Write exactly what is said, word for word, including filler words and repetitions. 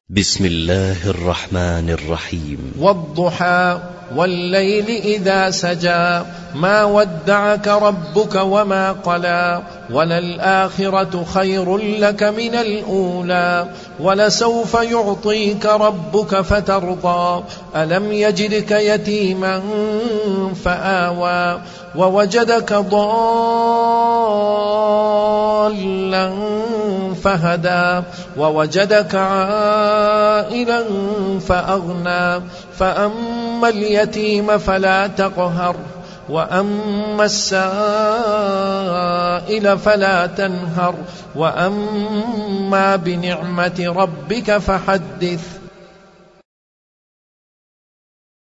بسم الله الرحمن الرحيم. والضحى والليل إذا سجى ما ودعك ربك وما قلى وللآخرة خير لك من الأولى ولسوف يعطيك ربك فترضى ألم يجدك يتيما فآوى ووجدك ضالا فهدى ووجدك عائلا فأغنى فأما اليتيم فلا تقهر وأما السائل فلا تنهر وأما بنعمة ربك فحدث.